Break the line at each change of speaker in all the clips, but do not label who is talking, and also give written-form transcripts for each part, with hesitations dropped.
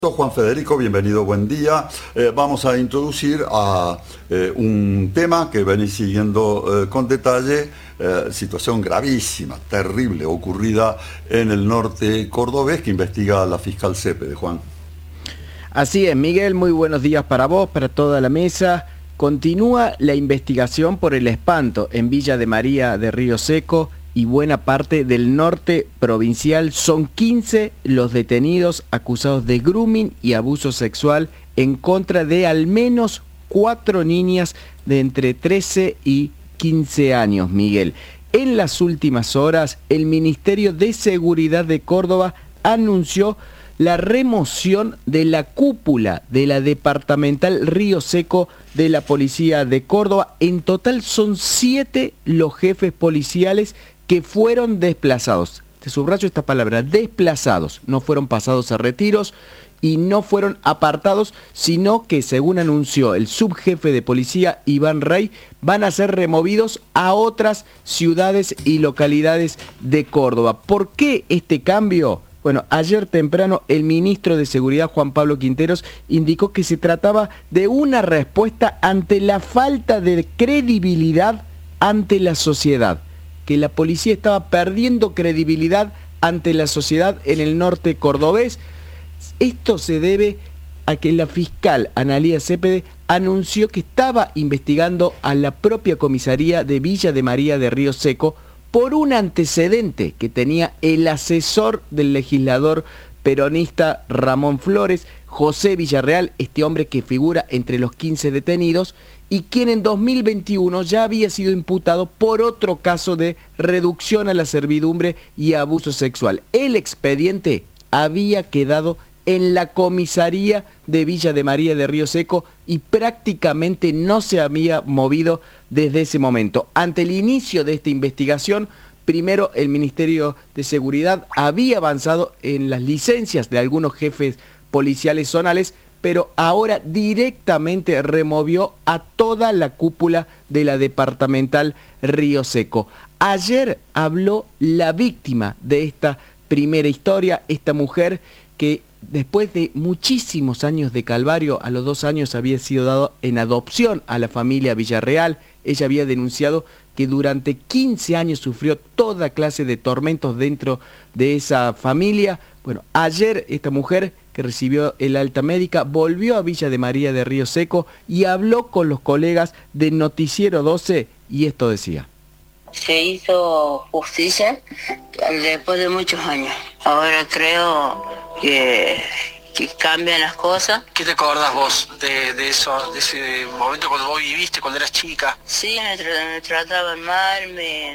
Juan Federico, bienvenido, buen día. Vamos a introducir a un tema que venís siguiendo con detalle, situación gravísima, terrible, ocurrida en el norte cordobés que investiga la fiscal Cepede, Juan.
Así es, Miguel, muy buenos días para vos, para toda la mesa. Continúa la investigación por el espanto en Villa de María de Río Seco y buena parte del norte provincial. Son 15 los detenidos acusados de grooming y abuso sexual en contra de al menos 4 niñas de entre 13 y 15 años, Miguel. En las últimas horas, el Ministerio de Seguridad de Córdoba anunció la remoción de la cúpula de la departamental Río Seco de la Policía de Córdoba. En total son 7 los jefes policiales que fueron desplazados. Te subrayo esta palabra, desplazados. No fueron pasados a retiros y no fueron apartados, sino que, según anunció el subjefe de policía, Iván Rey, van a ser removidos a otras ciudades y localidades de Córdoba. ¿Por qué este cambio? Bueno, ayer temprano el ministro de Seguridad, Juan Pablo Quinteros, indicó que se trataba de una respuesta ante la falta de credibilidad ante la sociedad, que la policía estaba perdiendo credibilidad ante la sociedad en el norte cordobés. Esto se debe a que la fiscal Analía Cepede anunció que estaba investigando a la propia comisaría de Villa de María de Río Seco por un antecedente que tenía el asesor del legislador peronista Ramón Flores, José Villarreal, este hombre que figura entre los 15 detenidos y quien en 2021 ya había sido imputado por otro caso de reducción a la servidumbre y abuso sexual. El expediente había quedado en la comisaría de Villa de María de Río Seco y prácticamente no se había movido desde ese momento. Ante el inicio de esta investigación, primero el Ministerio de Seguridad había avanzado en las licencias de algunos jefes policiales zonales, pero ahora directamente removió a toda la cúpula de la departamental Río Seco. Ayer habló la víctima de esta primera historia, esta mujer que después de muchísimos años de calvario, a los 2 años había sido dado en adopción a la familia Villarreal. Ella había denunciado que durante 15 años sufrió toda clase de tormentos dentro de esa familia. Bueno, ayer esta mujer que recibió el alta médica volvió a Villa de María de Río Seco y habló con los colegas de Noticiero 12 y esto decía.
Se hizo justicia después de muchos años. Ahora creo que cambian las cosas.
¿Qué te acordás vos de eso, de ese momento cuando vos viviste, cuando eras chica?
Sí, me trataban mal,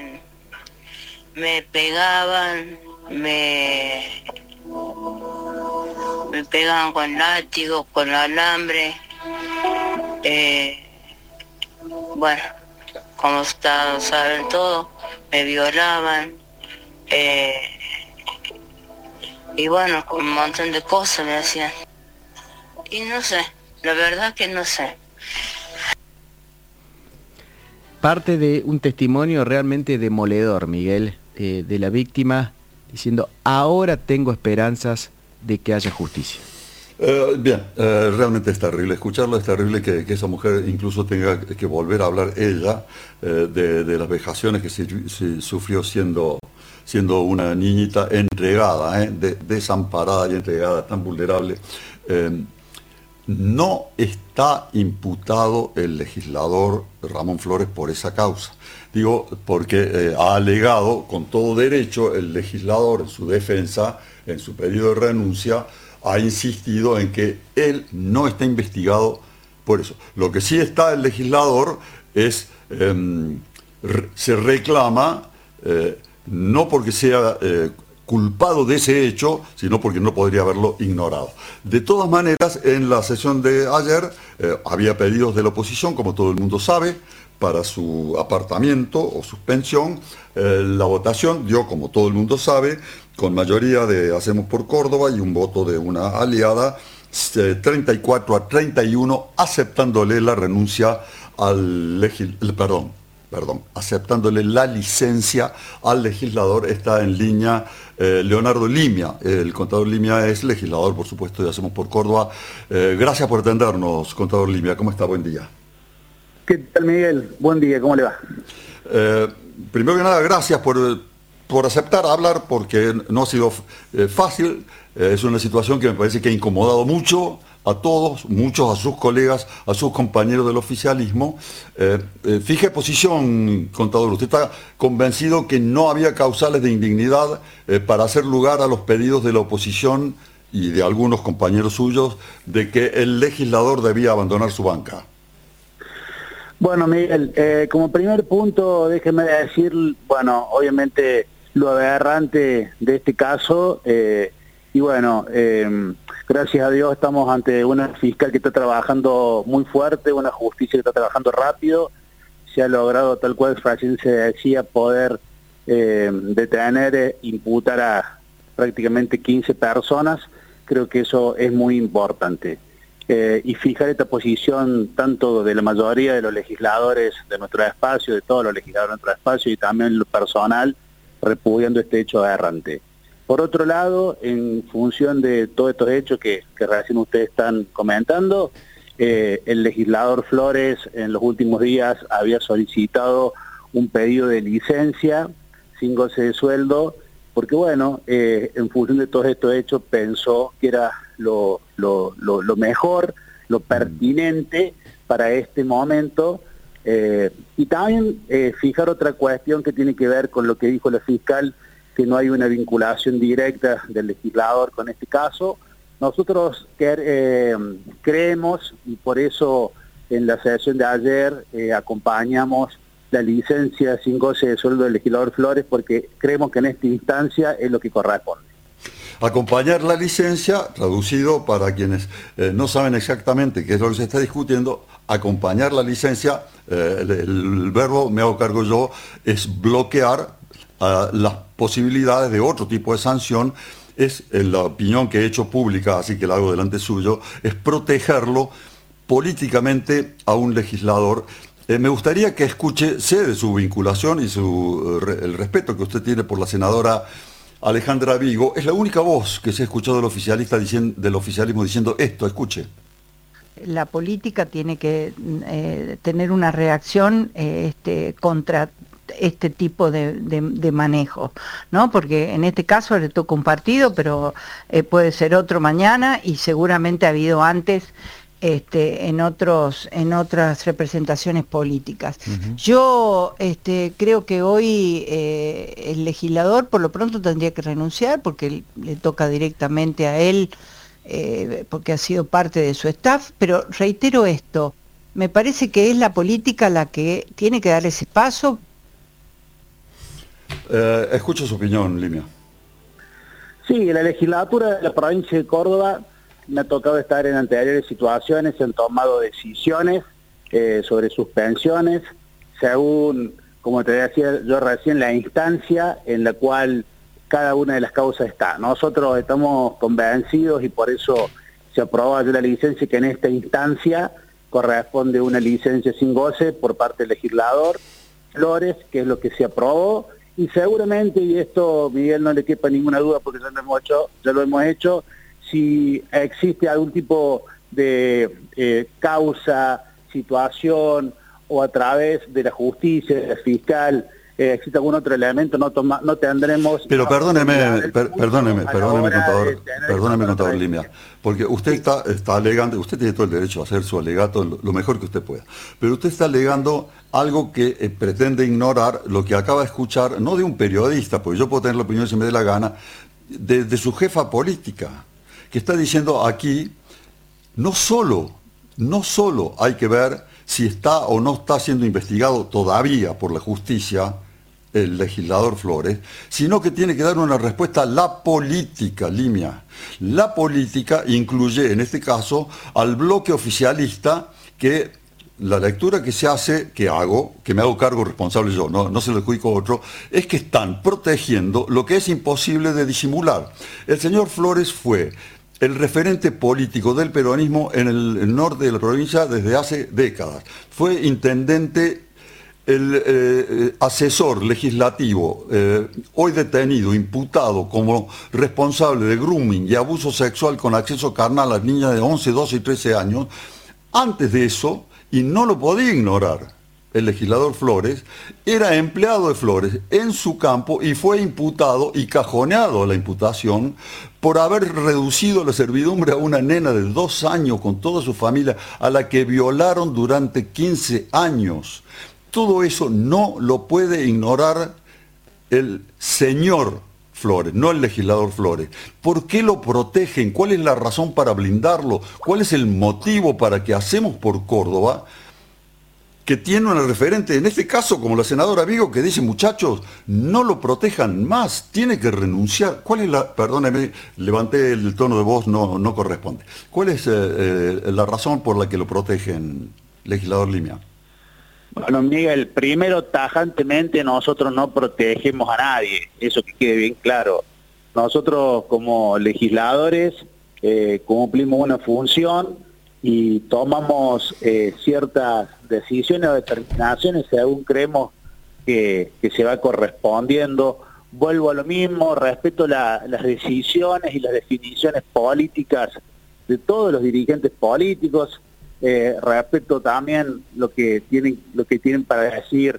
me pegaban, me pegaban con látigos, con alambre. Bueno, como saben todo, me violaban. Y bueno, un montón de cosas me hacían. Y no sé, la verdad que no sé.
Parte de un testimonio realmente demoledor, Miguel, de la víctima, diciendo, ahora tengo esperanzas de que haya justicia.
Realmente es terrible escucharlo, es terrible que esa mujer incluso tenga que volver a hablar ella de las vejaciones que se sufrió siendo una niñita entregada, desamparada y entregada, tan vulnerable. No está imputado el legislador Ramón Flores por esa causa. Digo, porque ha alegado con todo derecho el legislador en su defensa, en su pedido de renuncia, ha insistido en que él no está investigado por eso. Lo que sí está el legislador es, se reclama, no porque sea culpado de ese hecho, sino porque no podría haberlo ignorado. De todas maneras, en la sesión de ayer había pedidos de la oposición, como todo el mundo sabe, para su apartamiento o suspensión. La votación dio, como todo el mundo sabe, con mayoría de Hacemos por Córdoba y un voto de una aliada, 34 a 31, aceptándole la renuncia al aceptándole la licencia al legislador. Está en línea Leonardo Limia. El contador Limia es legislador, por supuesto, de Hacemos por Córdoba. Gracias por atendernos, contador Limia. ¿Cómo está? Buen día.
¿Qué tal, Miguel? Buen día, ¿cómo le va?
Primero que nada, gracias por aceptar hablar, porque no ha sido fácil. Es una situación que me parece que ha incomodado mucho a todos, muchos a sus colegas, a sus compañeros del oficialismo. Fije posición, contador. ¿Usted está convencido que no había causales de indignidad para hacer lugar a los pedidos de la oposición y de algunos compañeros suyos de que el legislador debía abandonar su banca?
Bueno, Miguel, como primer punto, déjeme decir, bueno, obviamente lo aberrante de este caso, y bueno, gracias a Dios estamos ante una fiscal que está trabajando muy fuerte, una justicia que está trabajando rápido. Se ha logrado, tal cual recién se decía, poder detener, imputar a prácticamente 15 personas. Creo que eso es muy importante. Y fijar esta posición tanto de la mayoría de los legisladores de nuestro espacio, de todos los legisladores de nuestro espacio, y también lo personal, repudiando este hecho aberrante. Por otro lado, en función de todos estos hechos que recién ustedes están comentando, el legislador Flores en los últimos días había solicitado un pedido de licencia sin goce de sueldo, porque bueno, en función de todos estos hechos pensó que era lo mejor, lo pertinente para este momento, y también fijar otra cuestión que tiene que ver con lo que dijo la fiscal, que no hay una vinculación directa del legislador con este caso. Nosotros creemos, y por eso en la sesión de ayer acompañamos la licencia sin goce de sueldo del legislador Flores, porque creemos que en esta instancia es lo que corresponde.
Acompañar la licencia, traducido para quienes no saben exactamente qué es lo que se está discutiendo, acompañar la licencia, el verbo, me hago cargo yo, es bloquear las posibilidades de otro tipo de sanción. Es la opinión que he hecho pública, así que la hago delante suyo, es protegerlo políticamente a un legislador. Me gustaría que escuche, sé de su vinculación y el respeto que usted tiene por la senadora Alejandra Vigo. Es la única voz que se ha escuchado del oficialismo diciendo esto. Escuche.
La política tiene que tener una reacción contra este tipo de manejo, ¿no? Porque en este caso le toca un partido, pero puede ser otro mañana, y seguramente ha habido antes en otras representaciones políticas. Yo creo que hoy el legislador por lo pronto tendría que renunciar, porque le toca directamente a él, porque ha sido parte de su staff, pero reitero esto, me parece que es la política la que tiene que dar ese paso.
Escucho su opinión, Limia.
Sí, la legislatura de la provincia de Córdoba me ha tocado estar en anteriores situaciones, se han tomado decisiones sobre suspensiones, según, como te decía yo recién, la instancia en la cual cada una de las causas está. Nosotros estamos convencidos, y por eso se aprobó la licencia, que en esta instancia corresponde una licencia sin goce por parte del legislador Flores, que es lo que se aprobó, y seguramente, y esto, Miguel, no le quepa ninguna duda porque ya lo hemos hecho, si existe algún tipo de causa, situación, o a través de la justicia, de la fiscal, existe algún otro elemento, no tendremos...
Pero perdóneme, contador Limia, porque usted está alegando, usted tiene todo el derecho a hacer su alegato lo mejor que usted pueda, pero usted está alegando algo que pretende ignorar lo que acaba de escuchar, no de un periodista, porque yo puedo tener la opinión si me dé la gana, de su jefa política, que está diciendo aquí, no solo hay que ver si está o no está siendo investigado todavía por la justicia el legislador Flores, sino que tiene que dar una respuesta a la política, Limia. La política incluye, en este caso, al bloque oficialista, que la lectura que se hace, que me hago cargo responsable yo, no se lo adjudico a otro, es que están protegiendo lo que es imposible de disimular. El señor Flores fue el referente político del peronismo en el norte de la provincia desde hace décadas. Fue intendente el asesor legislativo, hoy detenido, imputado como responsable de grooming y abuso sexual con acceso carnal a las niñas de 11, 12 y 13 años, antes de eso, y no lo podía ignorar, el legislador Flores, era empleado de Flores en su campo y fue imputado y cajoneado la imputación por haber reducido la servidumbre a una nena de 2 años con toda su familia, a la que violaron durante 15 años. Todo eso no lo puede ignorar el señor Flores, no el legislador Flores. ¿Por qué lo protegen? ¿Cuál es la razón para blindarlo? ¿Cuál es el motivo para que Hacemos por Córdoba, que tiene una referente, en este caso como la senadora Vigo, que dice, muchachos, no lo protejan más, tiene que renunciar? ¿Cuál es la, perdóneme, levanté el tono de voz, no corresponde. ¿Cuál es la razón por la que lo protegen, legislador Limia?
Bueno, Miguel, primero, tajantemente nosotros no protegemos a nadie, eso que quede bien claro. Nosotros como legisladores cumplimos una función y tomamos ciertas decisiones o determinaciones según creemos que se va correspondiendo. Vuelvo a lo mismo, respeto las decisiones y las definiciones políticas de todos los dirigentes políticos. Respeto también lo que tienen para decir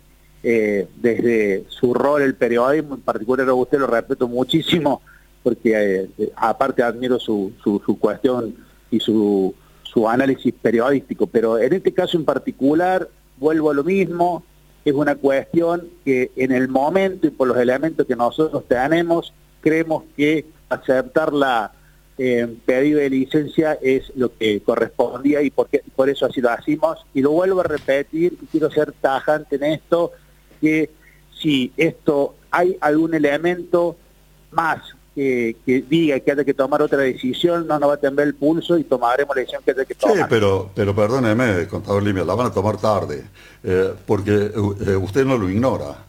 desde su rol el periodismo, en particular a usted lo respeto muchísimo porque aparte admiro su cuestión y su análisis periodístico, pero en este caso en particular vuelvo a lo mismo, es una cuestión que en el momento y por los elementos que nosotros tenemos creemos que aceptar la pedido de licencia es lo que correspondía y por eso así lo hacemos. Y lo vuelvo a repetir y quiero ser tajante en esto, que si hay algún elemento más que diga que hay que tomar otra decisión, no nos va a temblar el pulso y tomaremos la decisión que hay que tomar.
Sí, pero perdóneme, contador Limia, la van a tomar tarde, porque usted no lo ignora,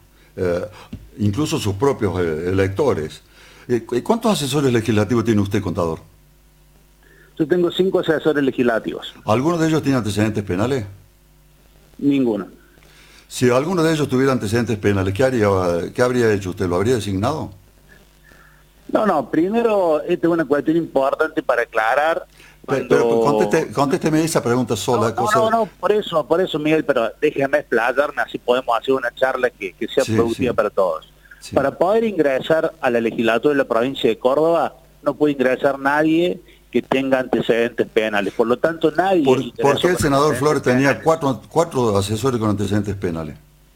incluso sus propios electores. ¿Cuántos asesores legislativos tiene usted, contador?
Yo tengo 5 asesores legislativos.
¿Alguno de ellos tiene antecedentes penales?
Ninguno.
Si alguno de ellos tuviera antecedentes penales, ¿qué habría hecho usted? ¿Lo habría designado?
No, primero, esta es una cuestión importante para aclarar.
Pero contésteme esa pregunta sola.
No, por eso, Miguel, pero déjeme explayarme, así podemos hacer una charla que sea productiva para todos. Sí. Para poder ingresar a la legislatura de la provincia de Córdoba, no puede ingresar nadie que tenga antecedentes penales. Por lo tanto, nadie...
¿Por qué el senador Flores tenía cuatro asesores con antecedentes penales?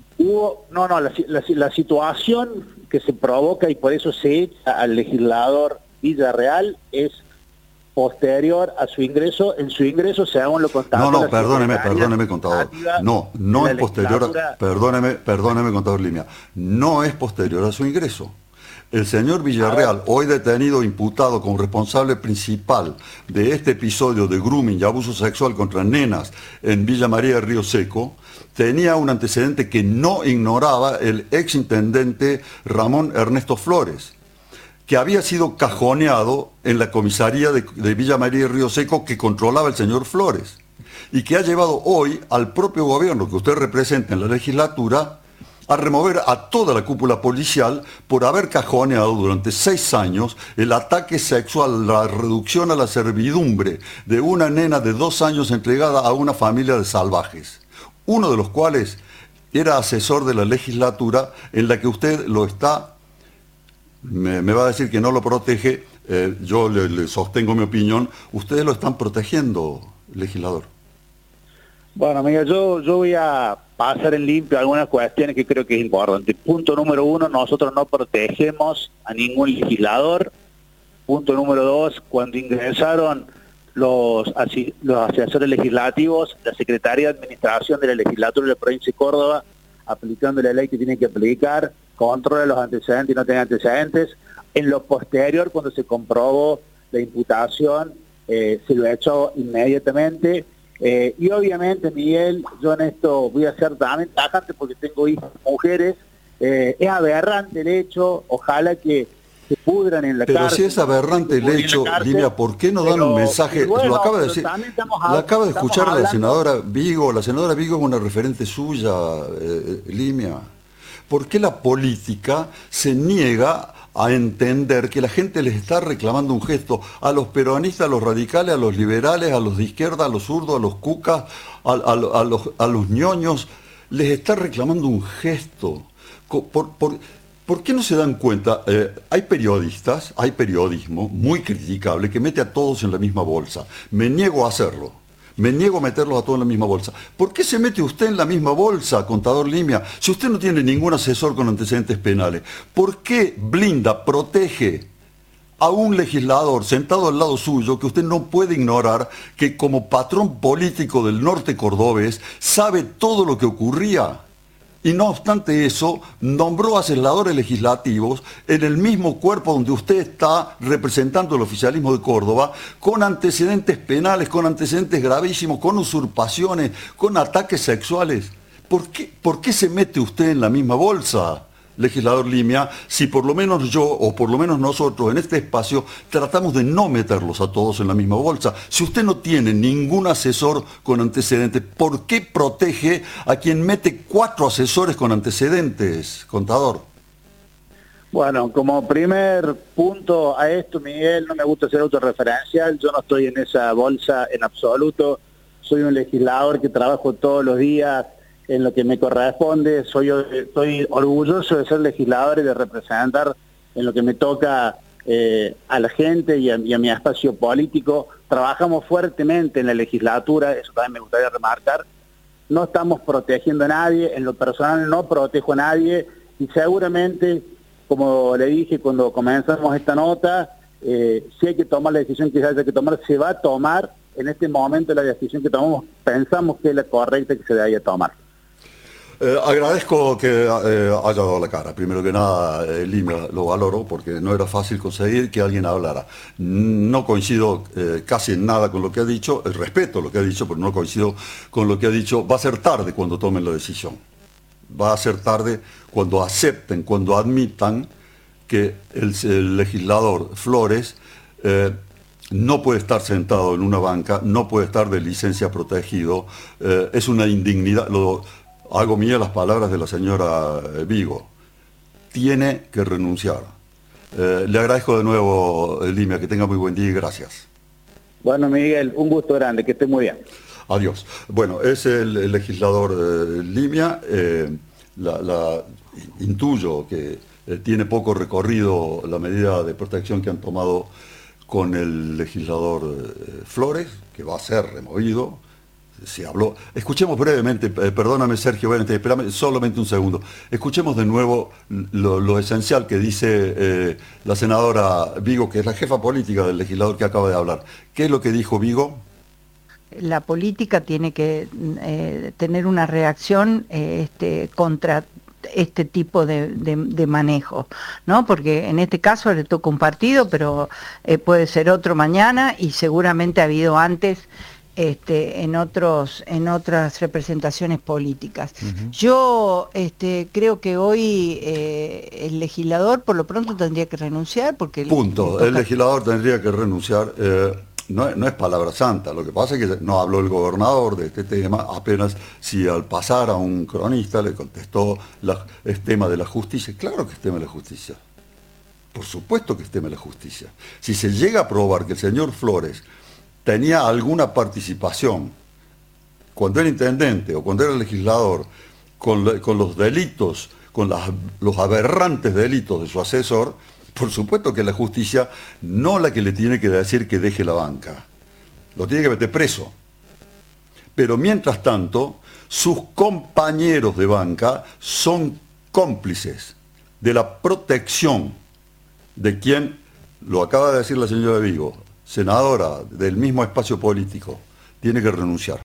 La situación que se provoca y por eso se echa al legislador Villarreal es posterior a su ingreso. En su ingreso, según lo contado...
Perdóneme, contador. No es posterior, perdóneme, contador Limia. No es posterior a su ingreso. El señor Villarreal, hoy detenido, imputado como responsable principal de este episodio de grooming y abuso sexual contra nenas en Villa María de Río Seco, tenía un antecedente que no ignoraba el exintendente Ramón Ernesto Flores, que había sido cajoneado en la comisaría de Villa María de Río Seco que controlaba el señor Flores, y que ha llevado hoy al propio gobierno que usted representa en la legislatura a remover a toda la cúpula policial por haber cajoneado durante 6 años el ataque sexual, la reducción a la servidumbre de una nena de 2 años entregada a una familia de salvajes, uno de los cuales era asesor de la legislatura en la que usted lo está, me va a decir que no lo protege, yo le sostengo mi opinión, ustedes lo están protegiendo, legislador.
Bueno, amiga, yo voy a pasar en limpio algunas cuestiones que creo que es importante. Punto número 1, nosotros no protegemos a ningún legislador. Punto número 2, cuando ingresaron los asesores legislativos, la Secretaría de Administración de la Legislatura de la Provincia de Córdoba, aplicando la ley que tiene que aplicar, controla los antecedentes y no tiene antecedentes. En lo posterior, cuando se comprobó la imputación, se lo echó inmediatamente. Y obviamente, Miguel, yo en esto voy a ser también tajante porque tengo hijas mujeres. Es aberrante el hecho, ojalá que se pudran en la
Pero
cárcel.
si es aberrante el hecho, Limia, ¿por qué no dan un mensaje?
Bueno,
lo acaba de decir, lo acaba de escuchar la senadora Vigo. La senadora Vigo es una referente suya, Limia. ¿Por qué la política se niega a entender que la gente les está reclamando un gesto a los peronistas, a los radicales, a los liberales, a los de izquierda, a los zurdos, a los cucas, a los ñoños? Les está reclamando un gesto. ¿Por qué no se dan cuenta? Hay periodistas, hay periodismo muy criticable que mete a todos en la misma bolsa. Me niego a hacerlo. Me niego a meterlos a todos en la misma bolsa. ¿Por qué se mete usted en la misma bolsa, contador Limia, si usted no tiene ningún asesor con antecedentes penales? ¿Por qué blinda, protege a un legislador sentado al lado suyo que usted no puede ignorar, que como patrón político del norte cordobés sabe todo lo que ocurría? Y no obstante eso, nombró asesores legislativos en el mismo cuerpo donde usted está representando el oficialismo de Córdoba, con antecedentes penales, con antecedentes gravísimos, con usurpaciones, con ataques sexuales. ¿Por qué se mete usted en la misma bolsa, legislador Limia, si por lo menos yo, o por lo menos nosotros en este espacio, tratamos de no meterlos a todos en la misma bolsa? Si usted no tiene ningún asesor con antecedentes, ¿por qué protege a quien mete 4 asesores con antecedentes, contador?
Bueno, como primer punto a esto, Miguel, no me gusta ser autorreferencial, yo no estoy en esa bolsa en absoluto, soy un legislador que trabajo todos los días en lo que me corresponde, estoy orgulloso de ser legislador y de representar en lo que me toca a la gente y a mi espacio político. Trabajamos fuertemente en la legislatura, eso también me gustaría remarcar. No estamos protegiendo a nadie, en lo personal no protejo a nadie, y seguramente, como le dije cuando comenzamos esta nota, si hay que tomar la decisión que haya que tomar, se va a tomar. En este momento la decisión que tomamos pensamos que es la correcta que se debe tomar.
Agradezco que haya dado la cara. Primero que nada, Limia, lo valoro porque no era fácil conseguir que alguien hablara. No coincido casi en nada con lo que ha dicho, respeto lo que ha dicho, pero no coincido con lo que ha dicho. Va a ser tarde cuando tomen la decisión. Va a ser tarde cuando acepten, cuando admitan que el legislador Flores no puede estar sentado en una banca, no puede estar de licencia protegido. Es una indignidad. Hago mía las palabras de la señora Vigo. Tiene que renunciar. Le agradezco de nuevo, Limia, que tenga muy buen día y gracias.
Bueno, Miguel, un gusto grande, que esté muy bien.
Adiós. Bueno, es el legislador Limia. Intuyo que tiene poco recorrido la medida de protección que han tomado con el legislador Flores, que va a ser removido. Se habló. Escuchemos brevemente, perdóname Sergio, espérame solamente un segundo. Escuchemos de nuevo lo esencial que dice la senadora Vigo, que es la jefa política del legislador que acaba de hablar. ¿Qué es lo que dijo Vigo?
La política tiene que tener una reacción contra este tipo de manejo, ¿no? Porque en este caso le toca un partido, pero puede ser otro mañana, y seguramente ha habido antes en otras representaciones políticas. Yo creo que hoy el legislador por lo pronto tendría que renunciar porque...
El legislador tendría que renunciar. No es palabra santa, lo que pasa es que no habló el gobernador de este tema, apenas si al pasar a un cronista le contestó, es tema de la justicia. Claro que es tema de la justicia, por supuesto que es tema de la justicia. Si se llega a probar que el señor Flores tenía alguna participación cuando era intendente o cuando era legislador con los delitos, con los aberrantes delitos de su asesor, por supuesto que la justicia no la que le tiene que decir que deje la banca, lo tiene que meter preso. Pero mientras tanto, sus compañeros de banca son cómplices de la protección de quien, lo acaba de decir la señora Vigo, senadora del mismo espacio político, tiene que renunciar.